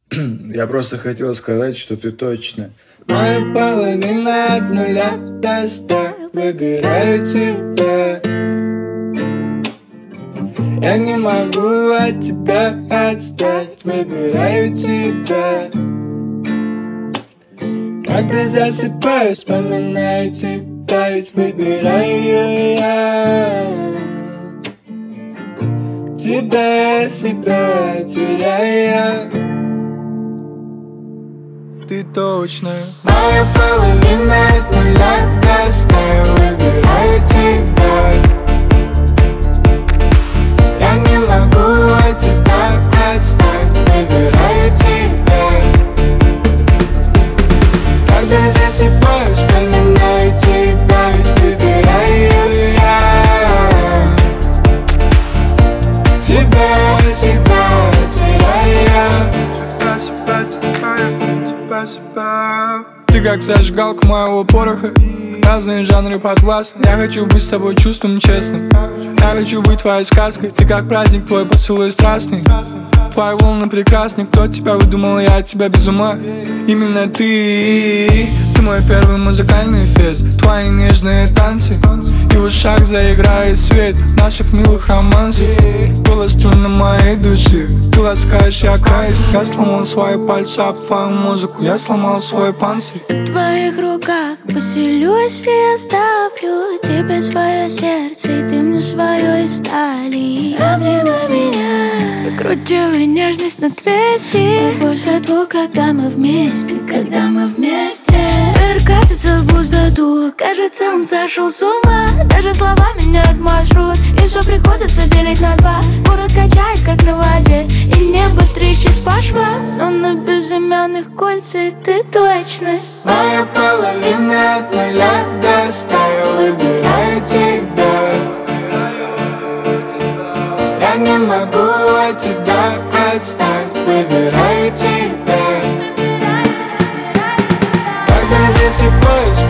Я просто хотел сказать, что ты точно моя половина от нуля до 100. Выбираю тебя. Я не могу от тебя отстать. Выбираю тебя. Когда засыпаю, вспоминаю тебя. Ведь выбираю я тебя, себя теряя. Ты точно моя половина от нуля до 100. Выбираю тебя. Я не могу от тебя отстать. Выбираю тебя. Когда засыпаю, вспоминаю тебя. Ведь выбираю я тебя, себя теряя. Ты как зажигалка моего пороха. Разные жанры подвластны. Я хочу быть с тобой чувством честным. Я хочу быть твоей сказкой. Ты как праздник, твой поцелуй страстный. Твои волны прекрасны. Кто тебя выдумал, я от тебя без ума. Именно ты. Ты мой первый музыкальный фест. Твои нежные танцы. И в ушах заиграет свет наших милых романсов. Голос струны моей души. Ты ласкаешь, я каюсь. Я сломал свои пальцы об твою музыку. Я сломал свой панцирь. В твоих руках поселюсь и оставлю тебе свое сердце, и ты мне свое из стали. Обнимай меня, закручивай нежность на 200. Больше звук, когда мы вместе, когда мы вместе. Мир катится в пустоту, кажется, он сошел с ума. Даже слова меняют маршрут, и все приходится делить на два. Город качает, как на воде, и небо трещит по швам. Но на безымянных кольцах ты точно моя половина от нуля до 100. Я выбираю тебя. Я не могу от тебя отстать. Выбираю тебя. Когда засыпаю,